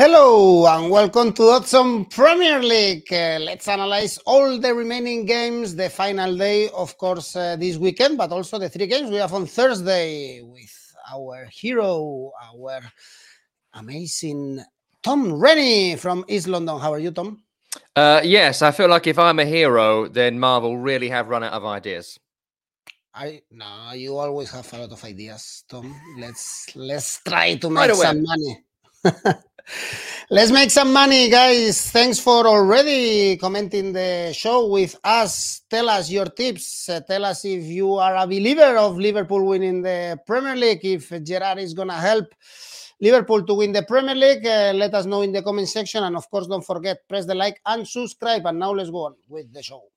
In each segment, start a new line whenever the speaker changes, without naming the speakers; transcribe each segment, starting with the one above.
Hello and welcome to Oddsum Premier League. Let's analyze all the remaining games, the final day, of course, this weekend, but also the three games we have on Thursday with our hero, our amazing Tom Rennie from East London. How are you, Tom?
Yes, I feel like if I'm a hero, then Marvel really have run out of ideas.
No, you always have a lot of ideas, Tom. Let's try to make some money. Let's make some money, guys. Thanks for already commenting the show with us. Tell us your tips. Tell us if you are a believer of Liverpool winning the Premier League, if Gerrard is going to help Liverpool to win the Premier League. Let us know in the comment section. And of course, don't forget, press the like and subscribe. And now let's go on with the show.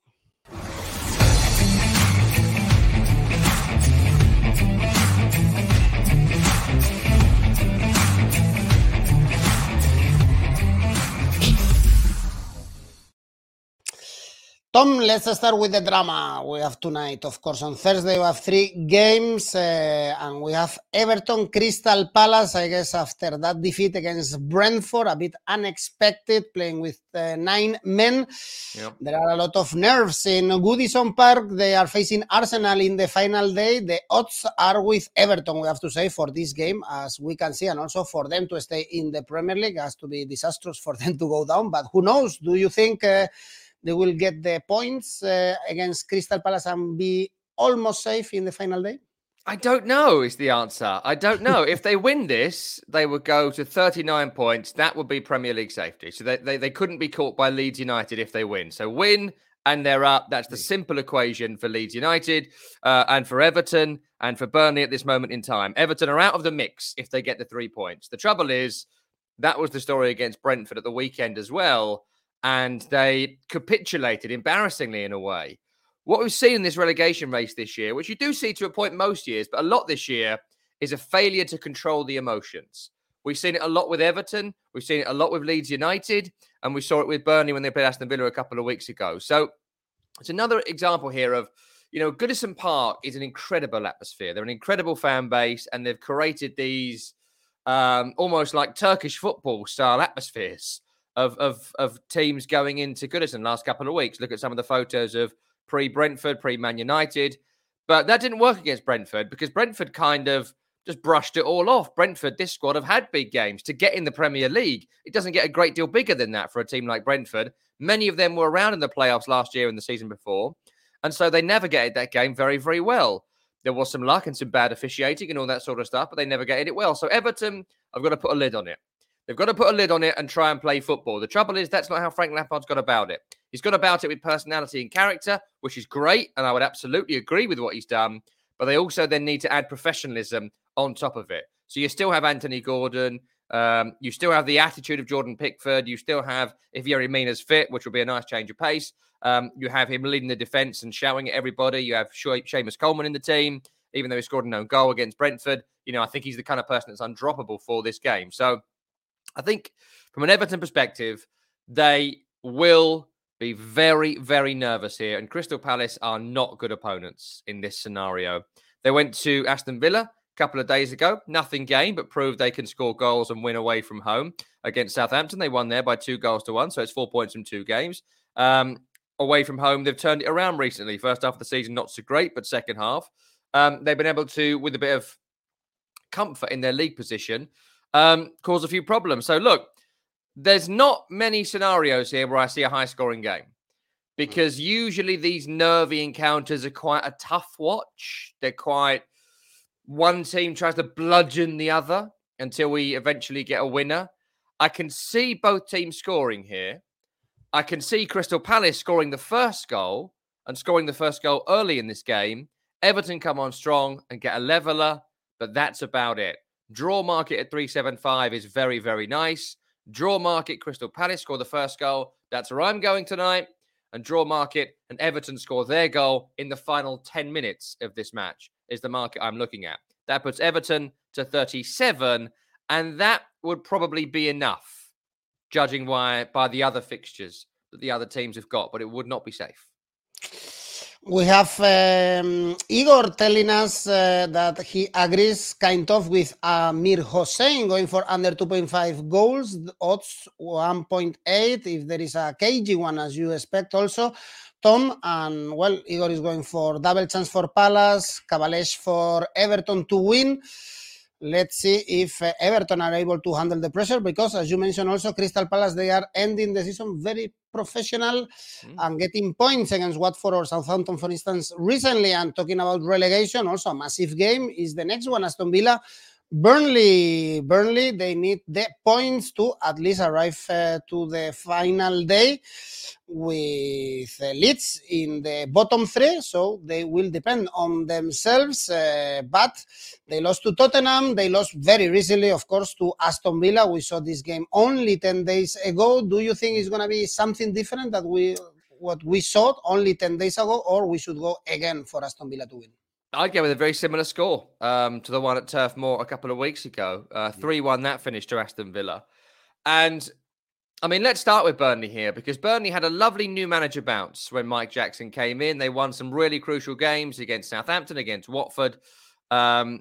Tom, let's start with the drama we have tonight. Of course, on Thursday, we have three games, and we have Everton, Crystal Palace, I guess, after that defeat against Brentford, a bit unexpected, playing with 9 men. Yep. There are a lot of nerves in Goodison Park. They are facing Arsenal in the final day. The odds are with Everton, we have to say, for this game, as we can see, and also for them to stay in the Premier League. It has to be disastrous for them to go down, but who knows? Do you think they will get the points against Crystal Palace and be almost safe in the final day?
I don't know is the answer. I don't know. If they win this, they would go to 39 points. That would be Premier League safety. So they couldn't be caught by Leeds United if they win. So win and they're up. That's the simple equation for Leeds United and for Everton and for Burnley at this moment in time. Everton are out of the mix if they get the 3 points. The trouble is, that was the story against Brentford at the weekend as well. And they capitulated embarrassingly in a way. What we've seen in this relegation race this year, which you do see to a point most years, but a lot this year, is a failure to control the emotions. We've seen it a lot with Everton. We've seen it a lot with Leeds United. And we saw it with Burnley when they played Aston Villa a couple of weeks ago. So it's another example here of, Goodison Park is an incredible atmosphere. They're an incredible fan base, and they've created these almost like Turkish football style atmospheres of teams going into Goodison last couple of weeks. Look at some of the photos of pre-Brentford, pre-Man United. But that didn't work against Brentford because Brentford kind of just brushed it all off. Brentford, this squad, have had big games. To get in the Premier League, it doesn't get a great deal bigger than that for a team like Brentford. Many of them were around in the playoffs last year and the season before. And so they navigated that game very, very well. There was some luck and some bad officiating and all that sort of stuff, but they navigated it well. So Everton, I've got to put a lid on it. They've got to put a lid on it and try and play football. The trouble is that's not how Frank Lampard's got about it. He's got about it with personality and character, which is great, and I would absolutely agree with what he's done. But they also then need to add professionalism on top of it. So you still have Anthony Gordon. You still have the attitude of Jordan Pickford. You still have, if Yerry Mina's fit, which will be a nice change of pace, you have him leading the defence and shouting at everybody. You have Seamus Coleman in the team, even though he scored a no goal against Brentford. I think he's the kind of person that's undroppable for this game. So I think from an Everton perspective, they will be very, very nervous here. And Crystal Palace are not good opponents in this scenario. They went to Aston Villa a couple of days ago. Nothing gained, but proved they can score goals and win away from home against Southampton. They won there by 2-1. So it's 4 points from 2 games. Away from home, they've turned it around recently. First half of the season, not so great, but second half, they've been able to, with a bit of comfort in their league position, cause a few problems. So look, there's not many scenarios here where I see a high-scoring game because usually these nervy encounters are quite a tough watch. They're quite, one team tries to bludgeon the other until we eventually get a winner. I can see both teams scoring here. I can see Crystal Palace scoring the first goal and scoring the first goal early in this game. Everton come on strong and get a leveller, but that's about it. Draw market at 375 is very, very nice. Draw market, Crystal Palace score the first goal. That's where I'm going tonight. And draw market and Everton score their goal in the final 10 minutes of this match is the market I'm looking at. That puts Everton to 37, and that would probably be enough, judging by the other fixtures that the other teams have got, but it would not be safe.
We have Igor telling us that he agrees kind of with Amir Hossein going for under 2.5 goals, odds 1.8 if there is a KG one as you expect also, Tom. And well, Igor is going for double chance for Palace, Cavalesh for Everton to win. Let's see if Everton are able to handle the pressure because, as you mentioned also, Crystal Palace, they are ending the season very professional and getting points against Watford or Southampton, for instance, recently. And talking about relegation, also a massive game is the next one, Aston Villa. Burnley, they need the points to at least arrive to the final day with Leeds in the bottom three, so they will depend on themselves. But they lost to Tottenham. They lost very recently, of course, to Aston Villa. We saw this game only 10 days ago. Do you think it's going to be something different that what we saw only 10 days ago, or we should go again for Aston Villa to win?
I'd go with a very similar score to the one at Turf Moor a couple of weeks ago. 3-1 that finished to Aston Villa. And I mean, let's start with Burnley here because Burnley had a lovely new manager bounce when Mike Jackson came in. They won some really crucial games against Southampton, against Watford, and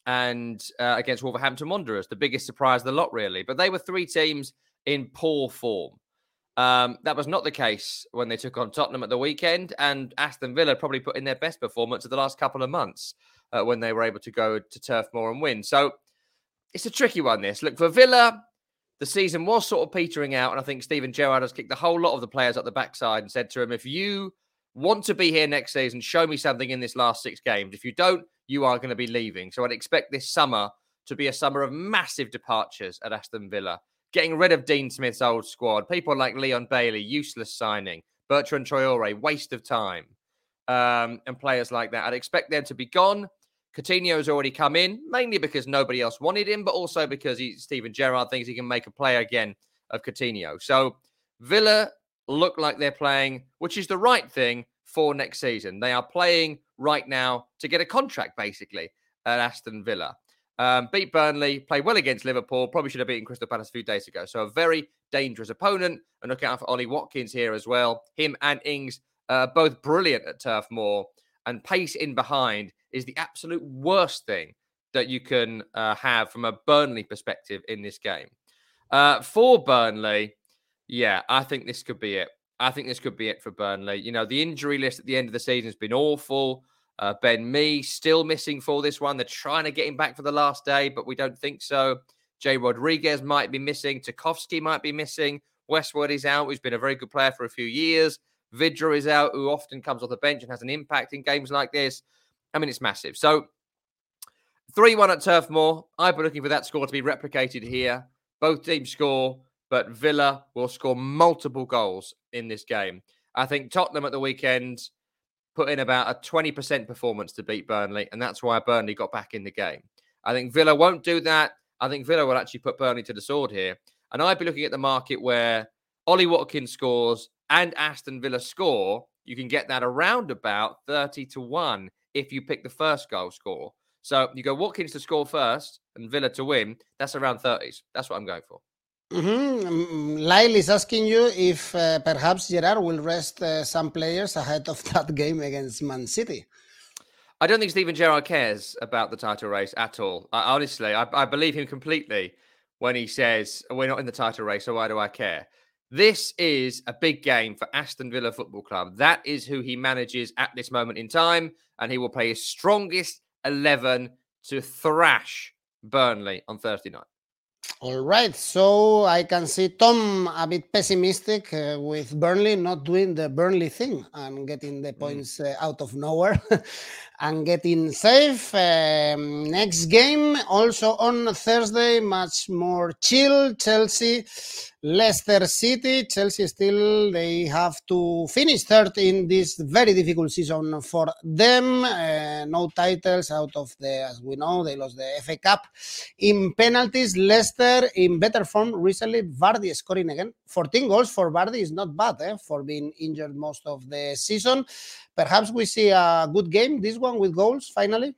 against Wolverhampton Wanderers. The biggest surprise of the lot, really. But they were three teams in poor form. That was not the case when they took on Tottenham at the weekend, and Aston Villa probably put in their best performance of the last couple of months when they were able to go to Turf Moor and win. So it's a tricky one, this. Look, for Villa, the season was sort of petering out, and I think Steven Gerrard has kicked the whole lot of the players up the backside and said to him, if you want to be here next season, show me something in this last 6 games. If you don't, you are going to be leaving. So I'd expect this summer to be a summer of massive departures at Aston Villa. Getting rid of Dean Smith's old squad, people like Leon Bailey, useless signing, Bertrand Traore, waste of time, and players like that. I'd expect them to be gone. Coutinho's already come in, mainly because nobody else wanted him, but also because Steven Gerrard thinks he can make a play again of Coutinho. So Villa look like they're playing, which is the right thing for next season. They are playing right now to get a contract, basically, at Aston Villa. Beat Burnley, played well against Liverpool, probably should have beaten Crystal Palace a few days ago. So a very dangerous opponent. And look out for Ollie Watkins here as well. Him and Ings, both brilliant at Turf Moor. And pace in behind is the absolute worst thing that you can have from a Burnley perspective in this game. For Burnley, yeah, I think this could be it. I think this could be it for Burnley. You know, the injury list at the end of the season has been awful. Ben Mee still missing for this one. They're trying to get him back for the last day, but we don't think so. Jay Rodriguez might be missing. Tarkowski might be missing. Westwood is out, who's been a very good player for a few years. Vidra is out, who often comes off the bench and has an impact in games like this. I mean, it's massive. So 3-1 at Turf Moor. I've been looking for that score to be replicated here. Both teams score, but Villa will score multiple goals in this game. I think Tottenham at the weekend put in about a 20% performance to beat Burnley, and that's why Burnley got back in the game. I think Villa won't do that. I think Villa will actually put Burnley to the sword here. And I'd be looking at the market where Ollie Watkins scores and Aston Villa score. You can get that around about 30-1 if you pick the first goal score. So you go Watkins to score first and Villa to win. That's around 30s. That's what I'm going for.
Lyle is asking you if perhaps Gerrard will rest some players ahead of that game against Man City.
I don't think Steven Gerrard cares about the title race at all. Honestly, I believe him completely when he says, we're not in the title race, so why do I care? This is a big game for Aston Villa Football Club. That is who he manages at this moment in time, and he will play his strongest 11 to thrash Burnley on Thursday night.
All right, so I can see Tom a bit pessimistic with Burnley not doing the Burnley thing and getting the points out of nowhere and getting safe. Next game, also on Thursday, much more chill. Chelsea, Leicester City. Chelsea still, they have to finish third in this very difficult season for them. No titles out of the, as we know, they lost the FA Cup in penalties. Leicester in better form recently. Vardy scoring again. 14 goals for Vardy is not bad for being injured most of the season. Perhaps we see a good game, this one with goals, finally.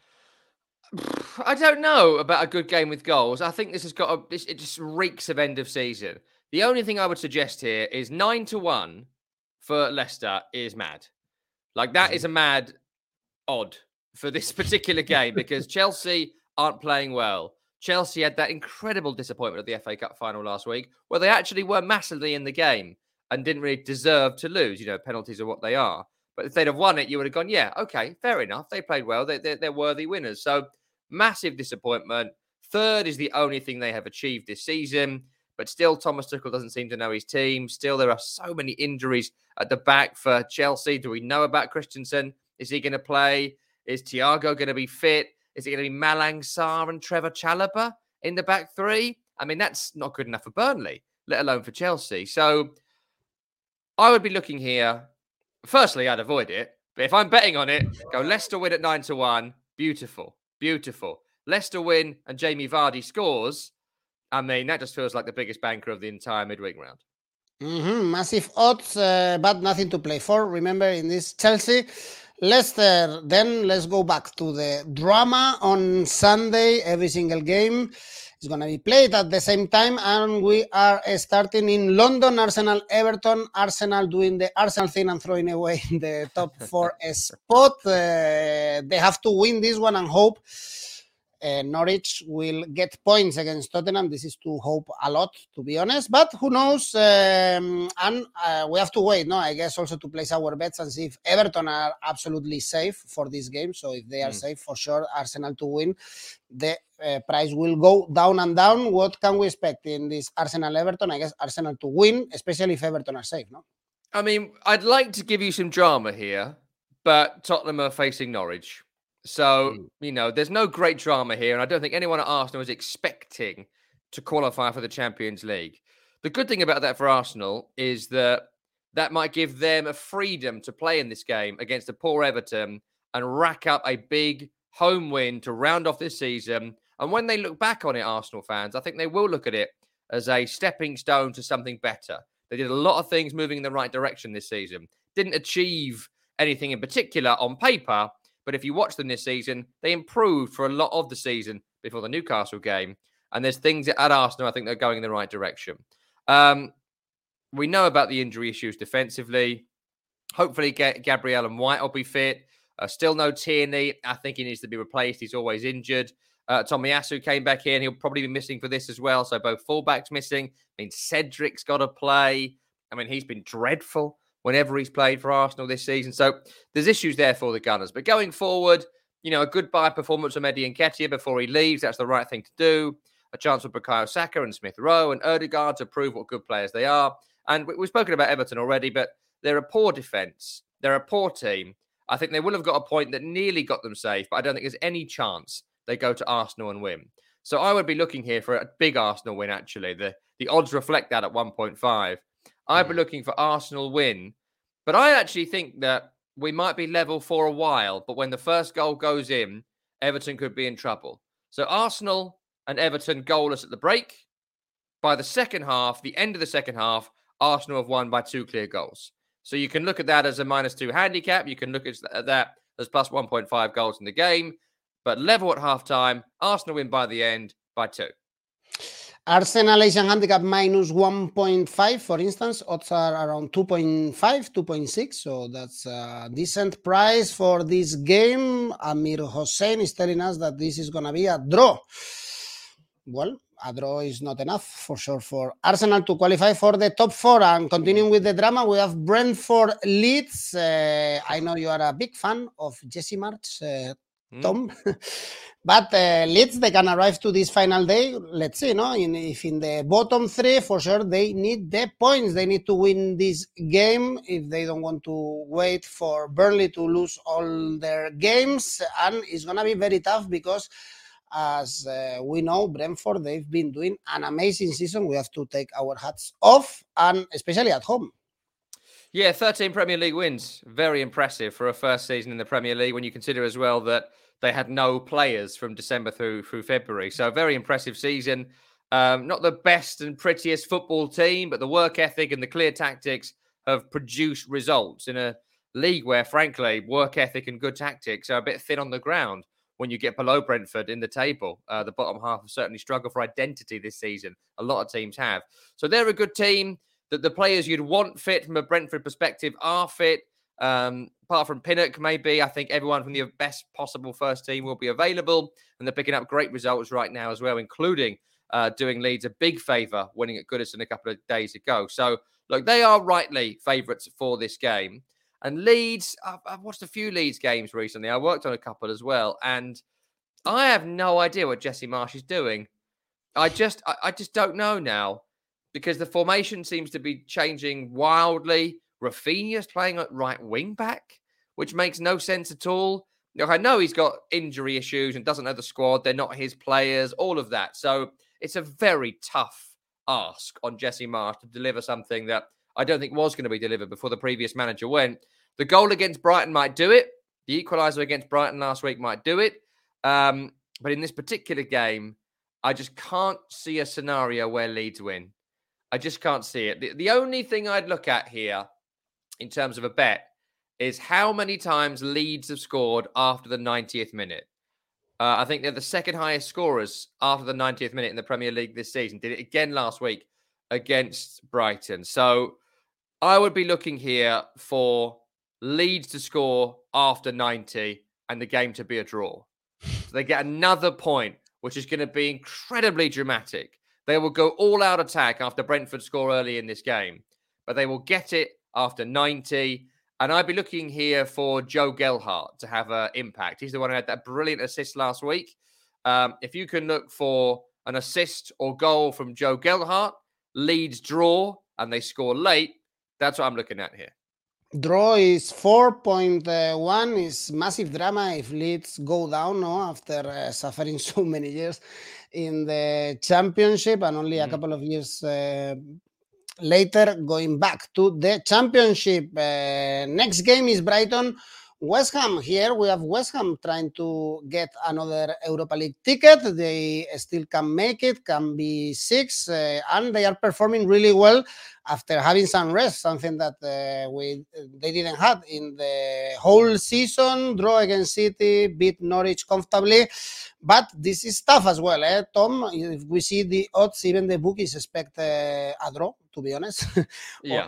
I don't know about a good game with goals. I think this has got it just reeks of end of season. The only thing I would suggest here is 9-1 for Leicester is mad. Like, that is a mad odd for this particular game because Chelsea aren't playing well. Chelsea had that incredible disappointment at the FA Cup final last week where they actually were massively in the game and didn't really deserve to lose. You know, penalties are what they are. But if they'd have won it, you would have gone, yeah, okay, fair enough. They played well. They're worthy winners. So massive disappointment. Third is the only thing they have achieved this season. But still, Thomas Tuchel doesn't seem to know his team. Still, there are so many injuries at the back for Chelsea. Do we know about Christensen? Is he going to play? Is Thiago going to be fit? Is it going to be Malang Sarr and Trevor Chalobah in the back three? I mean, that's not good enough for Burnley, let alone for Chelsea. So I would be looking here. Firstly, I'd avoid it. But if I'm betting on it, go Leicester win at 9-1. Beautiful. Beautiful. Leicester win and Jamie Vardy scores. I mean, that just feels like the biggest banker of the entire midweek round.
Massive odds, but nothing to play for. Remember, in this Chelsea, Leicester, then let's go back to the drama on Sunday. Every single game is going to be played at the same time, and we are starting in London. Arsenal, Everton. Arsenal doing the Arsenal thing and throwing away the top 4 spot. They have to win this one and hope Norwich will get points against Tottenham. This is to hope a lot, to be honest. But who knows? And we have to wait, no? I guess also to place our bets and see if Everton are absolutely safe for this game. So if they are safe, for sure, Arsenal to win, the price will go down and down. What can we expect in this Arsenal-Everton? I guess Arsenal to win, especially if Everton are safe, no?
I mean, I'd like to give you some drama here, but Tottenham are facing Norwich. So, you know, there's no great drama here. And I don't think anyone at Arsenal is expecting to qualify for the Champions League. The good thing about that for Arsenal is that might give them a freedom to play in this game against a poor Everton and rack up a big home win to round off this season. And when they look back on it, Arsenal fans, I think they will look at it as a stepping stone to something better. They did a lot of things moving in the right direction this season. Didn't achieve anything in particular on paper, but if you watch them this season, they improved for a lot of the season before the Newcastle game. And there's things at Arsenal, I think, they're going in the right direction. We know about the injury issues defensively. Hopefully, Gabriel and White will be fit. Still no Tierney. I think he needs to be replaced. He's always injured. Tomiyasu came back in. He'll probably be missing for this as well. So both fullbacks missing. I mean, Cedric's got to play. I mean, he's been dreadful whenever he's played for Arsenal this season. So there's issues there for the Gunners. But going forward, you know, a goodbye performance from Eddie Nketiah before he leaves. That's the right thing to do. A chance for Bukayo Saka and Smith Rowe and Ødegaard to prove what good players they are. And we've spoken about Everton already, but they're a poor defence. They're a poor team. I think they will have got a point that nearly got them safe, but I don't think there's any chance they go to Arsenal and win. So I would be looking here for a big Arsenal win, actually. The odds reflect that at 1.5. I'd be looking for Arsenal win. But I actually think that we might be level for a while, but when the first goal goes in, Everton could be in trouble. So Arsenal and Everton goalless at the break. By the second half, the end of the second half, Arsenal have won by 2 clear goals. So you can look at that as a -2 handicap. You can look at that as plus 1.5 goals in the game. But level at halftime, Arsenal win by the end by 2.
Arsenal Asian handicap -1.5, for instance. Odds are around 2.5, 2.6. So that's a decent price for this game. Amir Hossein is telling us that this is going to be a draw. Well, a draw is not enough for sure for Arsenal to qualify for the top 4. And continuing with the drama, we have Brentford Leeds. I know you are a big fan of Jesse March, Tom. But Leeds, they can arrive to this final day. Let's see, no? If in the bottom 3, for sure, they need the points. They need to win this game if they don't want to wait for Burnley to lose all their games. And it's going to be very tough because, as we know, Brentford, they've been doing an amazing season. We have to take our hats off, and especially at home.
Yeah, 13 Premier League wins. Very impressive for a first season in the Premier League when you consider as well that they had no players from December through February. So a very impressive season. Not the best and prettiest football team, but the work ethic and the clear tactics have produced results in a league where, frankly, work ethic and good tactics are a bit thin on the ground when you get below Brentford in the table. The bottom half have certainly struggled for identity this season. A lot of teams have. So they're a good team. The players you'd want fit from a Brentford perspective are fit. Apart from Pinnock, maybe, I think everyone from the best possible first team will be available. And they're picking up great results right now as well, including doing Leeds a big favour, winning at Goodison a couple of days ago. So, look, they are rightly favourites for this game. And Leeds, I've watched a few Leeds games recently. I worked on a couple as well. And I have no idea what Jesse Marsch is doing. I just don't know now, because the formation seems to be changing wildly. Rafinha's playing at right wing back, which makes no sense at all. Look, I know he's got injury issues and doesn't know the squad. They're not his players, all of that. So it's a very tough ask on Jesse Marsch to deliver something that I don't think was going to be delivered before the previous manager went. The goal against Brighton might do it. The equaliser against Brighton last week might do it. But in this particular game, I just can't see a scenario where Leeds win. I just can't see it. The only thing I'd look at here in terms of a bet is how many times Leeds have scored after the 90th minute. I think they're the second highest scorers after the 90th minute in the Premier League this season. Did it again last week against Brighton. So I would be looking here for Leeds to score after 90 and the game to be a draw. So they get another point, which is going to be incredibly dramatic. They will go all-out attack after Brentford score early in this game, but they will get it after 90. And I'd be looking here for Joe Gelhardt to have an impact. He's the one who had that brilliant assist last week. If you can look for an assist or goal from Joe Gelhardt, Leeds draw, and they score late, that's what I'm looking at here.
Draw is 4.1. Is massive drama if Leeds go down, no, after suffering so many years in the Championship and only a couple of years later going back to the Championship. Next game is Brighton. West Ham. Here we have West Ham trying to get another Europa League ticket. They still can make it, can be six, and they are performing really well after having some rest, something that they didn't have in the whole season. Draw against City, beat Norwich comfortably, but this is tough as well, Tom. If we see the odds, even the bookies expect a draw, to be honest.
Yeah.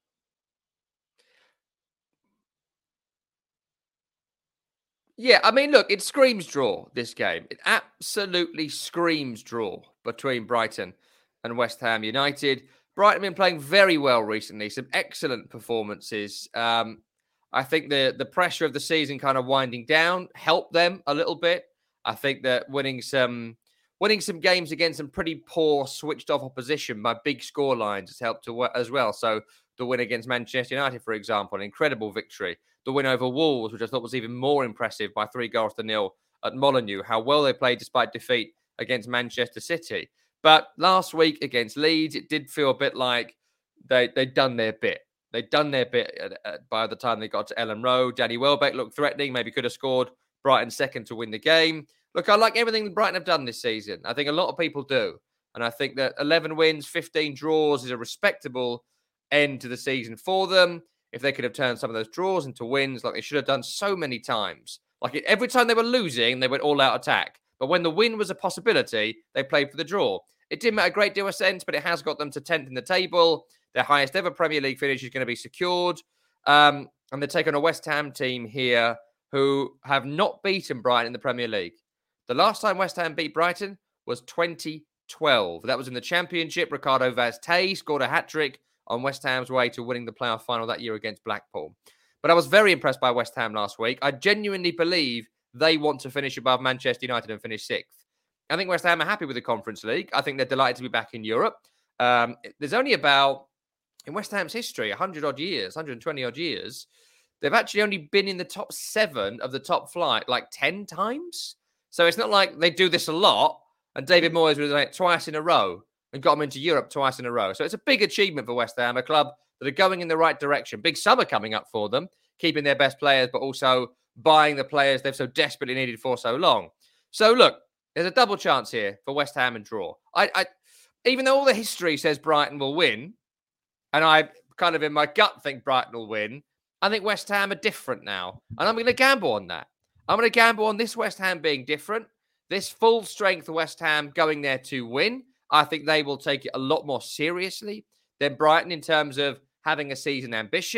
Yeah, I mean, look, it screams draw, this game. It absolutely screams draw between Brighton and West Ham United. Brighton have been playing very well recently, some excellent performances. I think the pressure of the season kind of winding down helped them a little bit. I think that winning some games against some pretty poor, switched-off opposition by big score lines has helped as well. So the win against Manchester United, for example, an incredible victory. The win over Wolves, which I thought was even more impressive by 3-0 at Molineux, how well they played despite defeat against Manchester City. But last week against Leeds, it did feel a bit like they'd done their bit. They'd done their bit by the time they got to Ellen Road. Danny Welbeck looked threatening, maybe could have scored Brighton second to win the game. Look, I like everything that Brighton have done this season. I think a lot of people do. And I think that 11 wins, 15 draws is a respectable end to the season for them. If they could have turned some of those draws into wins like they should have done so many times. Like every time they were losing, they went all-out attack. But when the win was a possibility, they played for the draw. It didn't make a great deal of sense, but it has got them to 10th in the table. Their highest ever Premier League finish is going to be secured. And they're taking a West Ham team here who have not beaten Brighton in the Premier League. The last time West Ham beat Brighton was 2012. That was in the Championship. Ricardo Vaz-Tey scored a hat-trick on West Ham's way to winning the playoff final that year against Blackpool. But I was very impressed by West Ham last week. I genuinely believe they want to finish above Manchester United and finish sixth. I think West Ham are happy with the Conference League. I think they're delighted to be back in Europe. There's only about, in West Ham's history, 100-odd years, 120-odd years, they've actually only been in the top 7 of the top flight like 10 times. So it's not like they do this a lot. And David Moyes was like twice in a row and got them into Europe twice in a row. So it's a big achievement for West Ham, a club that are going in the right direction. Big summer coming up for them, keeping their best players, but also buying the players they've so desperately needed for so long. So look, there's a double chance here for West Ham and draw. I even though all the history says Brighton will win, and I kind of in my gut think Brighton will win, I think West Ham are different now. And I'm going to gamble on that. I'm going to gamble on this West Ham being different. This full strength West Ham going there to win. I think they will take it a lot more seriously than Brighton in terms of having a season ambition.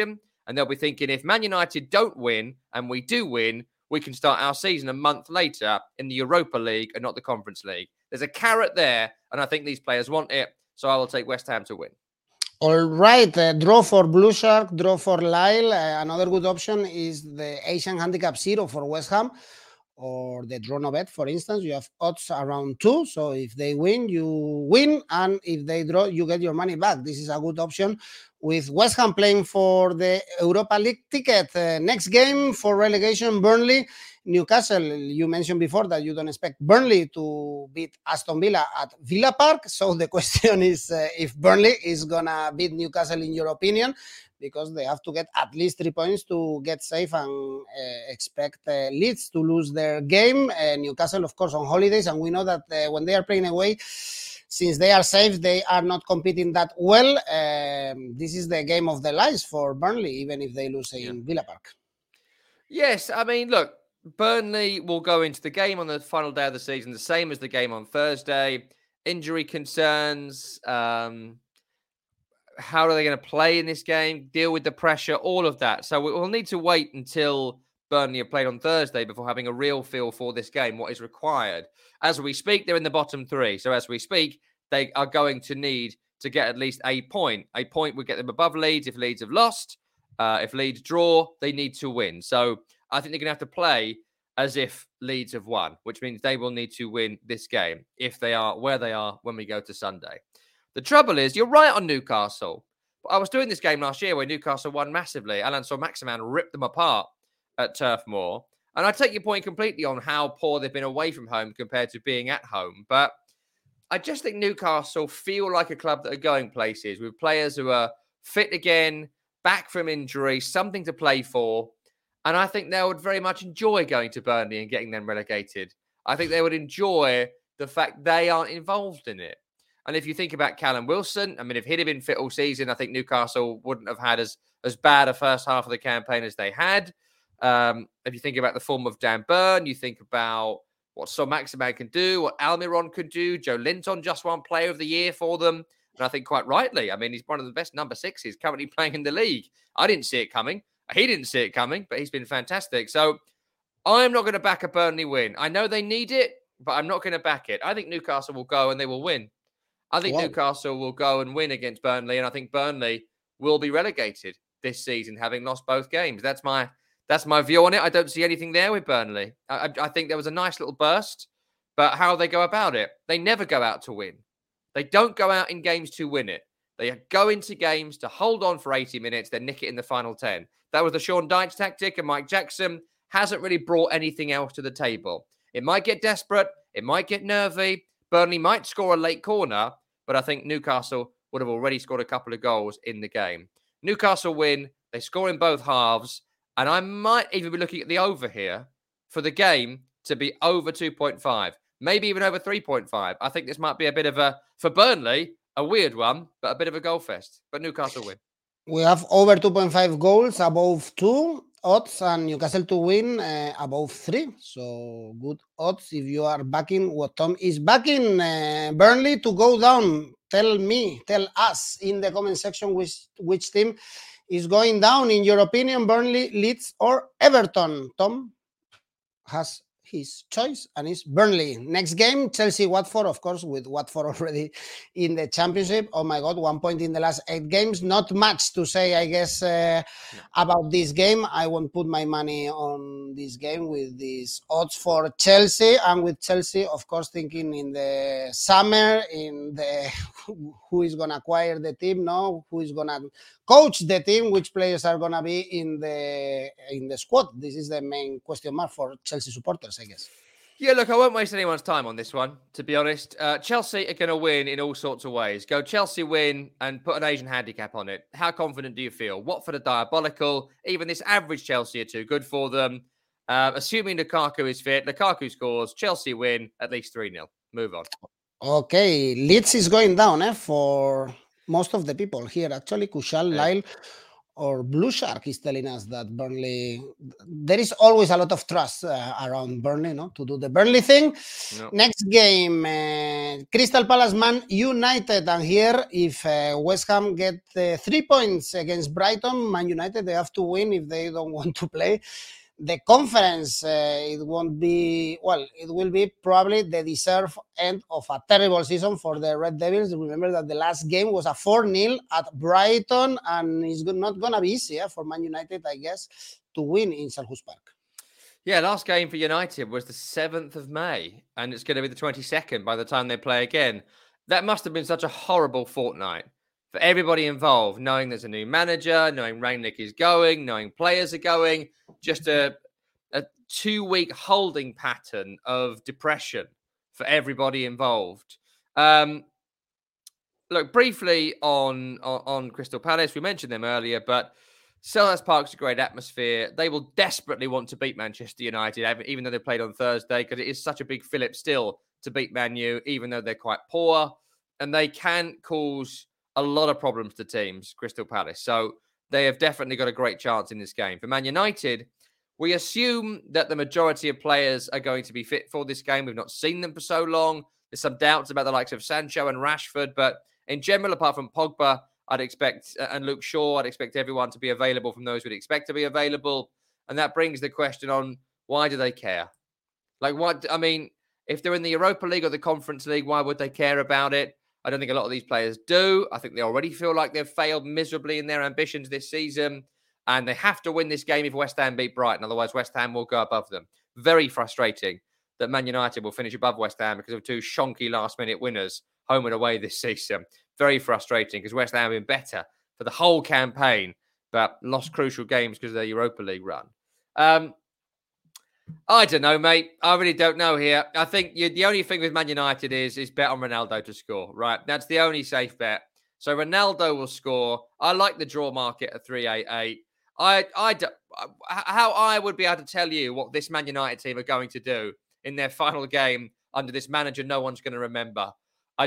And they'll be thinking, if Man United don't win and we do win, we can start our season a month later in the Europa League and not the Conference League. There's a carrot there, and I think these players want it. So I will take West Ham to win.
All right, draw for Blue Shark, draw for Lyle. Another good option is the Asian Handicap 0 for West Ham, or the draw no bet, for instance. You have odds around 2. So if they win, you win. And if they draw, you get your money back. This is a good option with West Ham playing for the Europa League ticket. Next game for relegation, Burnley. Newcastle, you mentioned before that you don't expect Burnley to beat Aston Villa at Villa Park. So the question is if Burnley is going to beat Newcastle in your opinion, because they have to get at least 3 points to get safe, and expect Leeds to lose their game. Newcastle, of course, on holidays, and we know that when they are playing away, since they are safe, they are not competing that well. This is the game of their lives for Burnley, even if they lose in Villa Park.
Yes, I mean, look, Burnley will go into the game on the final day of the season, the same as the game on Thursday. Injury concerns, how are they going to play in this game, deal with the pressure, all of that. So we'll need to wait until Burnley have played on Thursday before having a real feel for this game, what is required. As we speak, they're in the bottom 3. So as we speak, they are going to need to get at least a point. A point would get them above Leeds if Leeds have lost. If Leeds draw, they need to win. So I think they're going to have to play as if Leeds have won, which means they will need to win this game if they are where they are when we go to Sunday. The trouble is, you're right on Newcastle. I was doing this game last year where Newcastle won massively. Alain Saint-Maximin ripped them apart at Turf Moor. And I take your point completely on how poor they've been away from home compared to being at home. But I just think Newcastle feel like a club that are going places with players who are fit again, back from injury, something to play for. And I think they would very much enjoy going to Burnley and getting them relegated. I think they would enjoy the fact they aren't involved in it. And if you think about Callum Wilson, I mean, if he'd have been fit all season, I think Newcastle wouldn't have had as bad a first half of the campaign as they had. If you think about the form of Dan Burn, you think about what Saint-Maximin can do, what Almiron could do. Joe Linton just won Player of the Year for them. And I think quite rightly, I mean, he's one of the best number 6s currently playing in the league. I didn't see it coming. He didn't see it coming, but he's been fantastic. So I'm not going to back a Burnley win. I know they need it, but I'm not going to back it. I think Newcastle will go and they will win. I think Newcastle will go and win against Burnley, and I think Burnley will be relegated this season, having lost both games. That's my view on it. I don't see anything there with Burnley. I think there was a nice little burst, but how they go about it, they never go out to win. They don't go out in games to win it. They go into games to hold on for 80 minutes, then nick it in the final 10. That was the Sean Dyche tactic, and Mike Jackson hasn't really brought anything else to the table. It might get desperate. It might get nervy. Burnley might score a late corner, but I think Newcastle would have already scored a couple of goals in the game. Newcastle win. They score in both halves, and I might even be looking at the over here for the game to be over 2.5, maybe even over 3.5. I think this might be a bit of for Burnley, a weird one, but a bit of a goal fest. But Newcastle win.
We have over 2.5 goals, above 2 odds, and Newcastle to win above 3. So good odds if you are backing what Tom is backing. Burnley to go down. Tell us in the comment section which team is going down in your opinion, Burnley, Leeds, or Everton. Tom has his choice, and it's Burnley. Next game, Chelsea-Watford, of course, with Watford already in the championship. Oh my God, 1 point in the last 8 games. Not much to say, I guess, about this game. I won't put my money on this game with these odds for Chelsea. And with Chelsea, of course, thinking in the summer, in the who is going to acquire the team, who is going to coach the team, which players are going to be in the squad. This is the main question mark for Chelsea supporters, I guess.
Yeah, look, I won't waste anyone's time on this one, to be honest. Chelsea are going to win in all sorts of ways. Go Chelsea win and put an Asian handicap on it. How confident do you feel? Watford are diabolical. Even this average Chelsea are too good for them. Assuming Lukaku is fit, Lukaku scores, Chelsea win at least 3-0. Move on.
Okay, Leeds is going down for most of the people here. Actually, Kushal, Lyle, or Blue Shark is telling us that Burnley, there is always a lot of trust around Burnley, no, to do the Burnley thing. No. Next game, Crystal Palace Man United, and here if West Ham get 3 points against Brighton, Man United, they have to win if they don't want to play the conference. It won't be, well, it will be probably the deserved end of a terrible season for the Red Devils. Remember that the last game was a 4-0 at Brighton, and it's not going to be easy for Man United, I guess, to win in Selhurst Park.
Yeah, last game for United was the 7th of May, and it's going to be the 22nd by the time they play again. That must have been such a horrible fortnight for everybody involved, knowing there's a new manager, knowing Rangnick is going, knowing players are going, just a 2-week holding pattern of depression for everybody involved. Look, briefly on Crystal Palace, we mentioned them earlier, but Selhurst Park's a great atmosphere. They will desperately want to beat Manchester United, even though they played on Thursday, because it is such a big fillip still to beat Man U, even though they're quite poor. And they can cause a lot of problems to teams, Crystal Palace. So they have definitely got a great chance in this game. For Man United, we assume that the majority of players are going to be fit for this game. We've not seen them for so long. There's some doubts about the likes of Sancho and Rashford, but in general, apart from Pogba, I'd expect, and Luke Shaw, I'd expect everyone to be available from those we'd expect to be available. And that brings the question on, why do they care? Like, what? I mean, if they're in the Europa League or the Conference League, why would they care about it? I don't think a lot of these players do. I think they already feel like they've failed miserably in their ambitions this season. And they have to win this game if West Ham beat Brighton. Otherwise, West Ham will go above them. Very frustrating that Man United will finish above West Ham because of 2 shonky last-minute winners, home and away this season. Very frustrating because West Ham have been better for the whole campaign, but lost crucial games because of their Europa League run. I don't know, mate. I really don't know here. I think the only thing with Man United is bet on Ronaldo to score, right? That's the only safe bet. So Ronaldo will score. I like the draw market at 388. How I would be able to tell you what this Man United team are going to do in their final game under this manager, no one's going to remember. I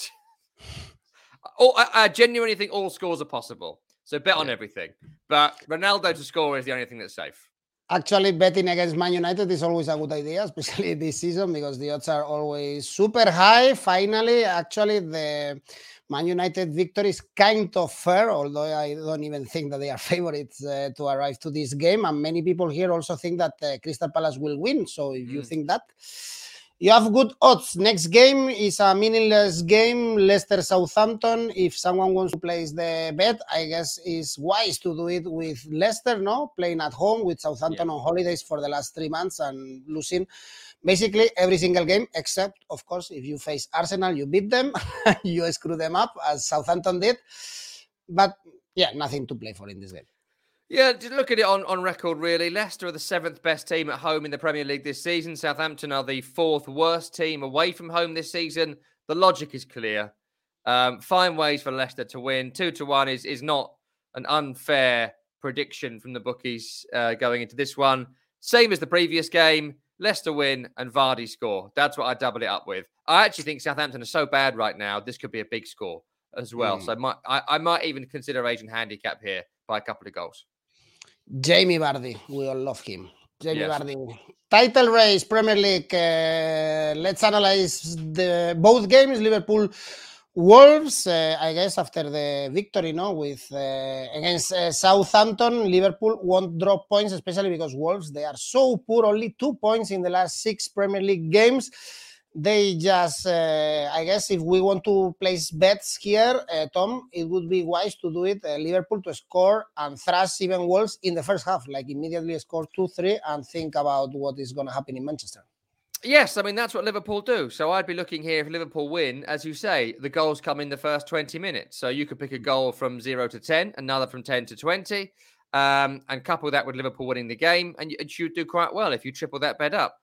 genuinely think all scores are possible. So bet on everything. But Ronaldo to score is the only thing that's safe.
Actually, betting against Man United is always a good idea, especially this season, because the odds are always super high. Finally, actually, the Man United victory is kind of fair, although I don't even think that they are favorites to arrive to this game. And many people here also think that Crystal Palace will win. So if you think that, you have good odds. Next game is a meaningless game, Leicester-Southampton. If someone wants to place the bet, I guess it's wise to do it with Leicester, no? Playing at home with Southampton on holidays for the last 3 months and losing basically every single game, except, of course, if you face Arsenal, you beat them, you screw them up, as Southampton did. But, yeah, nothing to play for in this game.
Yeah, look at it on record, really. Leicester are the 7th best team at home in the Premier League this season. Southampton are the 4th worst team away from home this season. The logic is clear. Find ways for Leicester to win. 2-1 is not an unfair prediction from the bookies going into this one. Same as the previous game. Leicester win and Vardy score. That's what I double it up with. I actually think Southampton are so bad right now, this could be a big score as well. So I might even consider Asian handicap here by a couple of goals.
Jamie Vardy, we all love him. Jamie Vardy. Title race, Premier League. Let's analyze both games. Liverpool Wolves, I guess after the victory, with against Southampton, Liverpool won't drop points, especially because Wolves, they are so poor, only 2 points in the last 6 Premier League games. They just, I guess if we want to place bets here, Tom, it would be wise to do it, Liverpool to score and thrash even Wolves in the first half, like immediately score 2-3 and think about what is going to happen in Manchester.
Yes, I mean, that's what Liverpool do. So I'd be looking here, if Liverpool win, as you say, the goals come in the first 20 minutes. So you could pick a goal from 0 to 10, another from 10 to 20, and couple that with Liverpool winning the game, and you'd do quite well if you triple that bet up.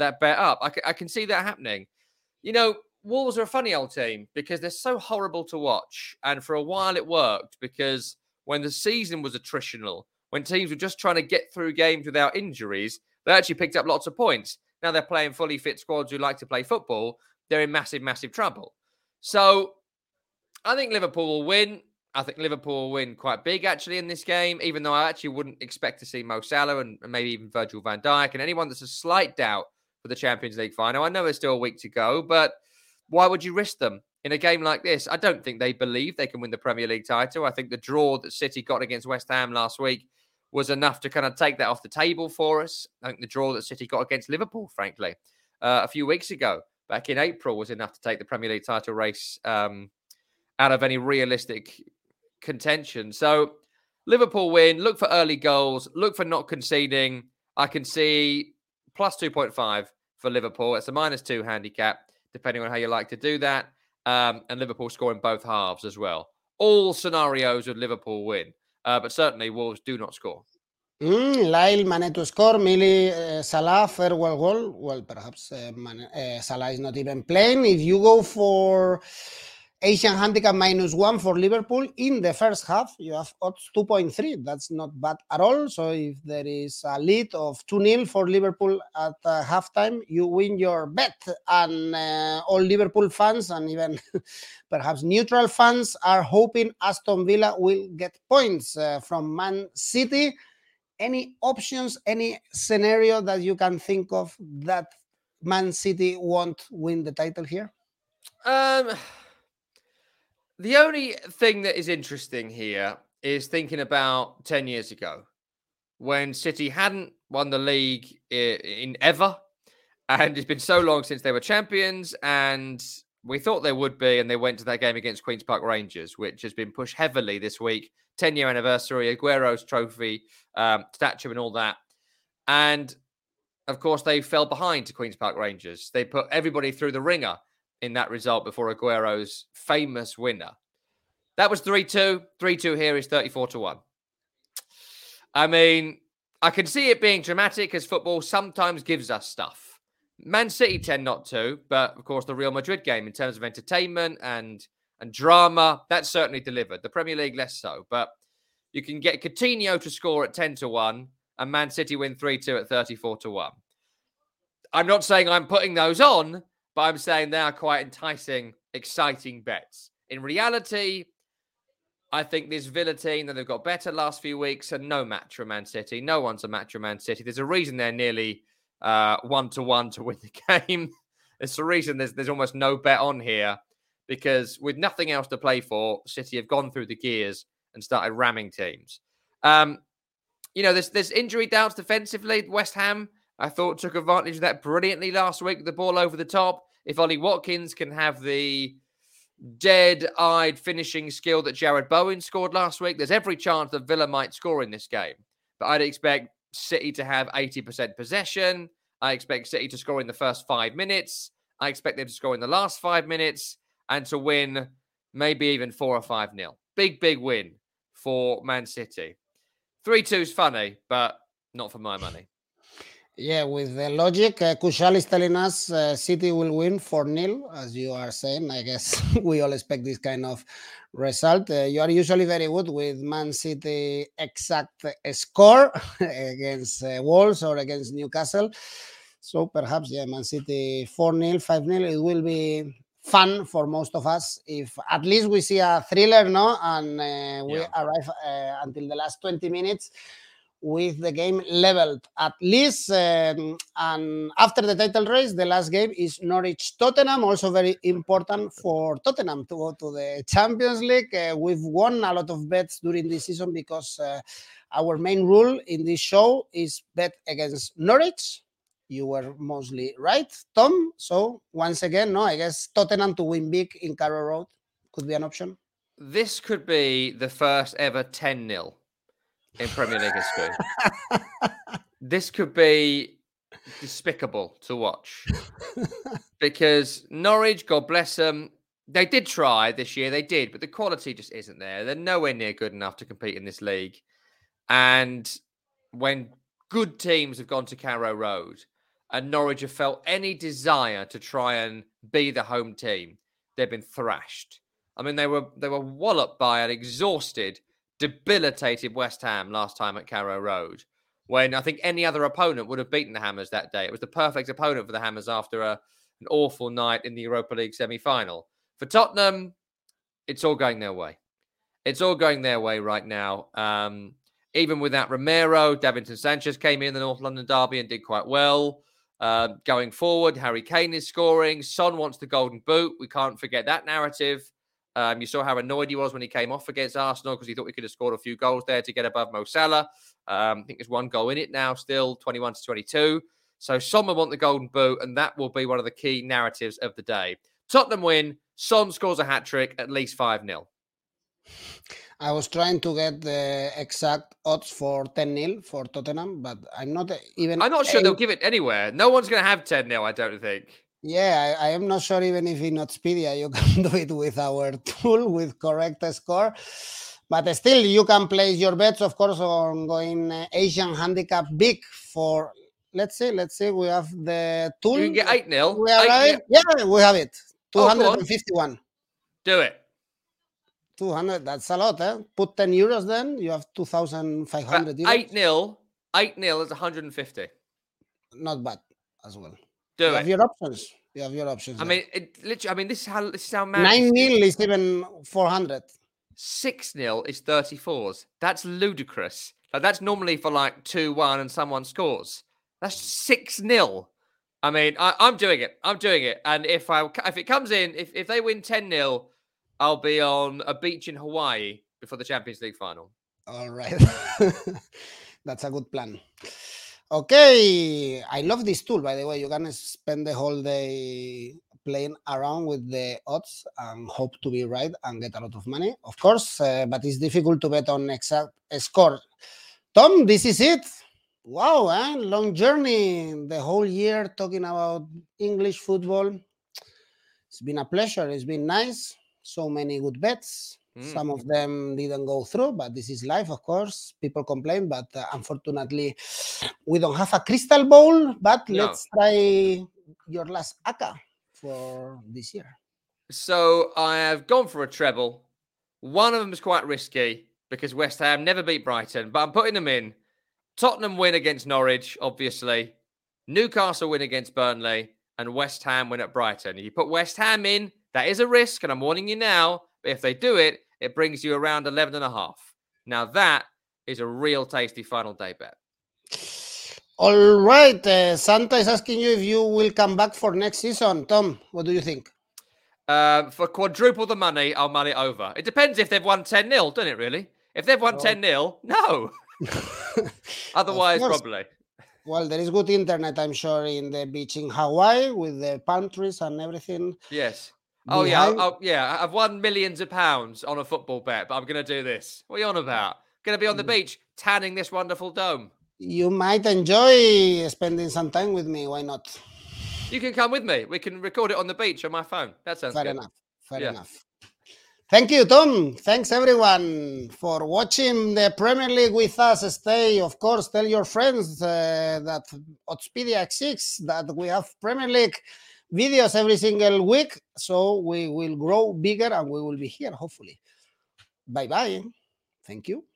I can see that happening. You know, Wolves are a funny old team because they're so horrible to watch. And for a while it worked because when the season was attritional, when teams were just trying to get through games without injuries, they actually picked up lots of points. Now they're playing fully fit squads who like to play football. They're in massive, massive trouble. So I think Liverpool will win. I think Liverpool will win quite big, actually, in this game, even though I actually wouldn't expect to see Mo Salah and maybe even Virgil van Dijk and anyone that's a slight doubt for the Champions League final. I know there's still a week to go, but why would you risk them in a game like this? I don't think they believe they can win the Premier League title. I think the draw that City got against West Ham last week was enough to kind of take that off the table for us. I think the draw that City got against Liverpool, frankly, a few weeks ago, back in April, was enough to take the Premier League title race out of any realistic contention. So Liverpool win, look for early goals, look for not conceding. I can see plus 2.5 for Liverpool. It's a -2 handicap, depending on how you like to do that. And Liverpool score in both halves as well. All scenarios would Liverpool win, but certainly Wolves do not score.
Lyle, Mane to score, Mili, Salah, farewell goal. Well, perhaps Salah is not even playing. If you go for Asian handicap -1 for Liverpool in the first half, you have odds 2.3. That's not bad at all. So if there is a lead of 2-0 for Liverpool at halftime, you win your bet. And all Liverpool fans and even perhaps neutral fans are hoping Aston Villa will get points from Man City. Any options, any scenario that you can think of that Man City won't win the title here?
The only thing that is interesting here is thinking about 10 years ago when City hadn't won the league in ever. And it's been so long since they were champions, and we thought they would be, and they went to that game against Queen's Park Rangers, which has been pushed heavily this week. 10-year anniversary, Aguero's trophy, statue and all that. And, of course, they fell behind to Queen's Park Rangers. They put everybody through the ringer in that result before Aguero's famous winner. That was 3-2. 3-2 here is 34-1. I mean, I can see it being dramatic as football sometimes gives us stuff. Man City tend not to, but of course the Real Madrid game in terms of entertainment and drama, that certainly delivered. The Premier League less so, but you can get Coutinho to score at 10-1 and Man City win 3-2 at 34-1. I'm not saying I'm putting those on, but I'm saying they are quite enticing, exciting bets. In reality, I think this Villa team that they've got better last few weeks are no match for Man City. No one's a match for Man City. There's a reason they're nearly 1-1 to win the game. There's a reason there's almost no bet on here, because with nothing else to play for, City have gone through the gears and started ramming teams. There's injury doubts defensively. West Ham, I thought, took advantage of that brilliantly last week with the ball over the top. If Ollie Watkins can have the dead-eyed finishing skill that Jared Bowen scored last week, there's every chance that Villa might score in this game. But I'd expect City to have 80% possession. I expect City to score in the first 5 minutes. I expect them to score in the last 5 minutes and to win maybe even 4 or 5-0. Big win for Man City. 3-2 is funny, but not for my money.
Yeah, with the logic, Kushal is telling us City will win 4-0, as you are saying. I guess we all expect this kind of result. You are usually very good with Man City exact score against Wolves or against Newcastle. So perhaps, Man City 4-0, 5-0, it will be fun for most of us if at least we see a thriller, no? And we arrive until the last 20 minutes with the game leveled at least. And after the title race, the last game is Norwich-Tottenham, also very important for Tottenham to go to the Champions League. We've won a lot of bets during this season because our main rule in this show is bet against Norwich. You were mostly right, Tom. So once again, I guess Tottenham to win big in Carrow Road could be an option.
This could be the first ever 10-0 in Premier League history. This could be despicable to watch because Norwich, God bless them, they did try this year. They did, but the quality just isn't there. They're nowhere near good enough to compete in this league. And when good teams have gone to Carrow Road and Norwich have felt any desire to try and be the home team, they've been thrashed. I mean, they were walloped by an exhausted, debilitated West Ham last time at Carrow Road, when I think any other opponent would have beaten the Hammers that day. It was the perfect opponent for the Hammers after an awful night in the Europa League semi-final. For Tottenham, it's all going their way. It's all going their way right now. Even without Romero, Davinson Sanchez came in the North London derby and did quite well. Going forward, Harry Kane is scoring. Son wants the golden boot. We can't forget that narrative. You saw how annoyed he was when he came off against Arsenal because he thought he could have scored a few goals there to get above Mo Salah. I think there's one goal in it now still, 21-22. So Son will want the golden boot, and that will be one of the key narratives of the day. Tottenham win. Son scores a hat-trick, at least 5-0.
I was trying to get the exact odds for 10-0 for Tottenham, but I'm not
sure they'll give it anywhere. No one's going to have 10-0, I don't think.
Yeah, I am not sure even if in Oddspedia you can do it with our tool with correct score. But still, you can place your bets, of course, on going Asian handicap big for, let's see, we have the tool.
You can get 8-0.
We are right? Yeah, we have it. 251.
Do it.
200, that's a lot, eh? Put 10 euros then, you have 2,500 euros.
8-0 is 150.
Not bad as well.
You
have your options. You have your options.
I mean, this is how mad.
9-0 is even 400.
6-0 is 34s. That's ludicrous. Like, that's normally for like 2-1 and someone scores. That's 6-0. I mean, I'm doing it. And if it comes in, if they win 10-0, I'll be on a beach in Hawaii before the Champions League final.
All right. That's a good plan. Okay. I love this tool, by the way. You can spend the whole day playing around with the odds and hope to be right and get a lot of money, of course. But it's difficult to bet on exact score. Tom, this is it. Wow, long journey the whole year talking about English football. It's been a pleasure. It's been nice. So many good bets. Some of them didn't go through, but this is life, of course. People complain, but unfortunately, we don't have a crystal ball. But let's try your last ACA for this year.
So I have gone for a treble. One of them is quite risky because West Ham never beat Brighton, but I'm putting them in. Tottenham win against Norwich, obviously. Newcastle win against Burnley, and West Ham win at Brighton. If you put West Ham in, that is a risk, and I'm warning you now. But if they do it, it brings you around 11.5. Now that is a real tasty final day bet.
All right. Santa is asking you if you will come back for next season. Tom, what do you think?
For quadruple the money, I'll mull it over. It depends if they've won 10-0, doesn't it, really? If they've won 10-0, no. Otherwise, probably.
Well, there is good internet, I'm sure, in the beach in Hawaii with the palm trees and everything.
Yes. Oh, yeah. I've won millions of pounds on a football bet, but I'm going to do this. What are you on about? Going to be on the beach tanning this wonderful dome.
You might enjoy spending some time with me. Why not?
You can come with me. We can record it on the beach on my phone. That sounds good.
Fair enough. Thank you, Tom. Thanks, everyone, for watching the Premier League with us. Stay, of course, tell your friends that Oddspedia exists, that we have Premier League videos every single week. So we will grow bigger and we will be here, hopefully. Bye-bye. Thank you.